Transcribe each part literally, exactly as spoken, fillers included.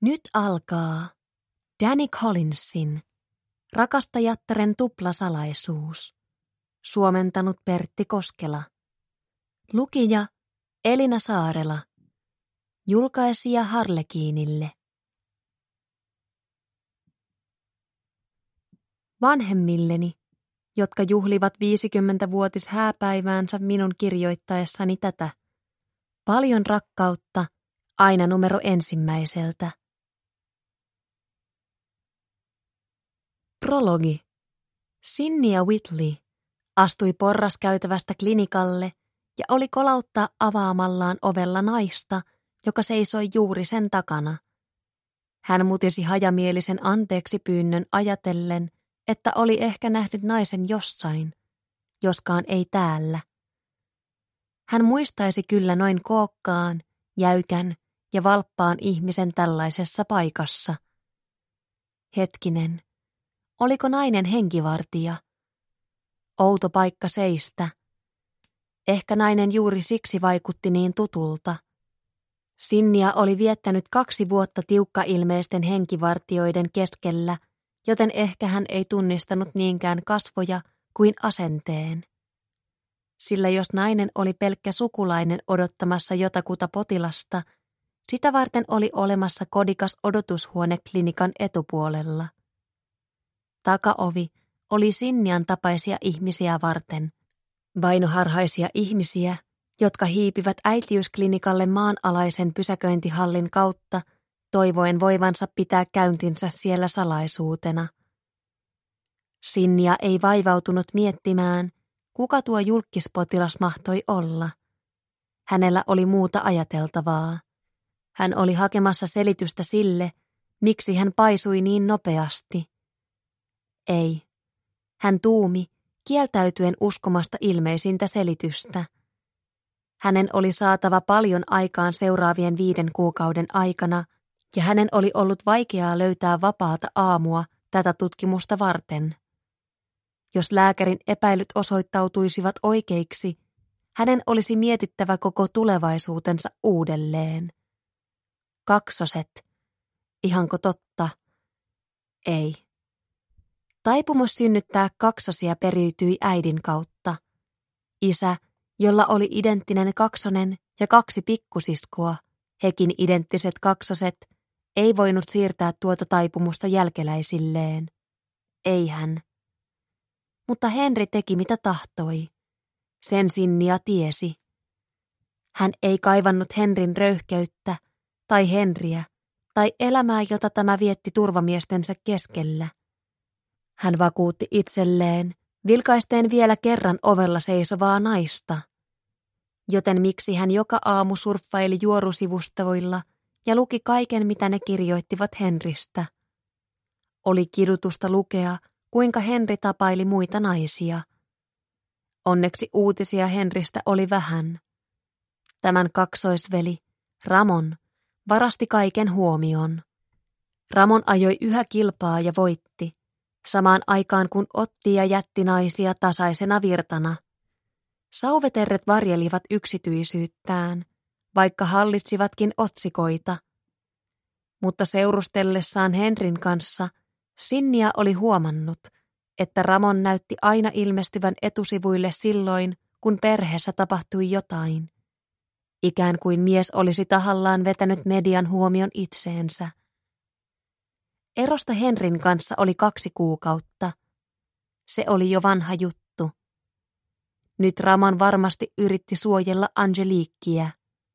Nyt alkaa Danny Collinsin Rakastajattaren tuplasalaisuus. Suomentanut Pertti Koskela. Lukija Elina Saarela. Julkaisija Harlekiinille. Vanhemmilleni, jotka juhlivat viisikymmentävuotis hääpäiväänsä minun kirjoittaessani tätä. Paljon rakkautta, aina numero ensimmäiseltä. Prologi. Sinnia Whitley astui porraskäytävästä klinikalle ja oli kolauttaa avaamallaan ovella naista, joka seisoi juuri sen takana. Hän mutisi hajamielisen anteeksi pyynnön ajatellen, että oli ehkä nähnyt naisen jossain, joskaan ei täällä. Hän muistaisi kyllä noin kookkaan, jäykän ja valppaan ihmisen tällaisessa paikassa. Hetkinen, oliko nainen henkivartija? Outo paikka seistä. Ehkä nainen juuri siksi vaikutti niin tutulta. Sinnia oli viettänyt kaksi vuotta tiukkailmeisten henkivartijoiden keskellä, joten ehkä hän ei tunnistanut niinkään kasvoja kuin asenteen. Sillä jos nainen oli pelkkä sukulainen odottamassa jotakuta potilasta, sitä varten oli olemassa kodikas odotushuone klinikan etupuolella. Takaovi oli Sinnian tapaisia ihmisiä varten, vainoharhaisia ihmisiä, jotka hiipivät äitiysklinikalle maanalaisen pysäköintihallin kautta, toivoen voivansa pitää käyntinsä siellä salaisuutena. Sinnia ei vaivautunut miettimään, kuka tuo julkkispotilas mahtoi olla. Hänellä oli muuta ajateltavaa. Hän oli hakemassa selitystä sille, miksi hän paisui niin nopeasti. Ei. Hän tuumi, kieltäytyen uskomasta ilmeisintä selitystä. Hänen oli saatava paljon aikaan seuraavien viiden kuukauden aikana, ja hänen oli ollut vaikeaa löytää vapaata aamua tätä tutkimusta varten. Jos lääkärin epäilyt osoittautuisivat oikeiksi, hänen olisi mietittävä koko tulevaisuutensa uudelleen. Kaksoset. Ihanko totta? Ei. Taipumus synnyttää kaksosia periytyi äidin kautta. Isä, jolla oli identtinen kaksonen ja kaksi pikkusiskoa, hekin identtiset kaksoset, ei voinut siirtää tuota taipumusta jälkeläisilleen. Ei hän. Mutta Henri teki mitä tahtoi. Sen Sinnia tiesi. Hän ei kaivannut Henrin röyhkeyttä, tai Henriä, tai elämää, jota tämä vietti turvamiestensä keskellä. Hän vakuutti itselleen, vilkaisteen vielä kerran ovella seisovaa naista. Joten miksi hän joka aamu surffaili juorusivustoilla ja luki kaiken, mitä ne kirjoittivat Henristä. Oli kidutusta lukea, kuinka Henri tapaili muita naisia. Onneksi uutisia Henristä oli vähän. Tämän kaksoisveli, Ramon, varasti kaiken huomion. Ramon ajoi yhä kilpaa ja voitti, samaan aikaan kun otti ja jätti naisia tasaisena virtana. Sauveterret varjelivat yksityisyyttään, vaikka hallitsivatkin otsikoita. Mutta seurustellessaan Henrin kanssa Sinnia oli huomannut, että Ramon näytti aina ilmestyvän etusivuille silloin, kun perheessä tapahtui jotain. Ikään kuin mies olisi tahallaan vetänyt median huomion itseensä. Erosta Henrin kanssa oli kaksi kuukautta. Se oli jo vanha juttu. Nyt Ramon varmasti yritti suojella Angeliqueä.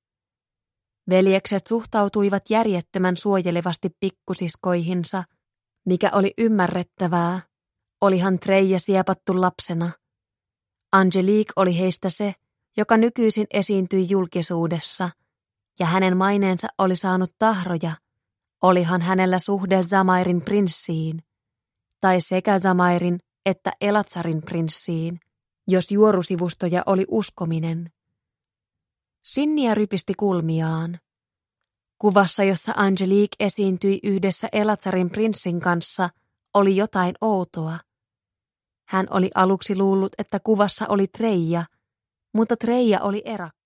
Veljekset suhtautuivat järjettömän suojelevasti pikkusiskoihinsa, mikä oli ymmärrettävää. Olihan Treija siepattu lapsena. Angelique oli heistä se, joka nykyisin esiintyi julkisuudessa, ja hänen maineensa oli saanut tahroja. Olihan hänellä suhde Zamairin prinssiin, tai sekä Zamairin että Elatsarin prinssiin, jos juorusivustoja oli uskominen. Sinnia rypisti kulmiaan. Kuvassa, jossa Angelique esiintyi yhdessä Elatsarin prinssin kanssa, oli jotain outoa. Hän oli aluksi luullut, että kuvassa oli Treija, mutta Treija oli erakko.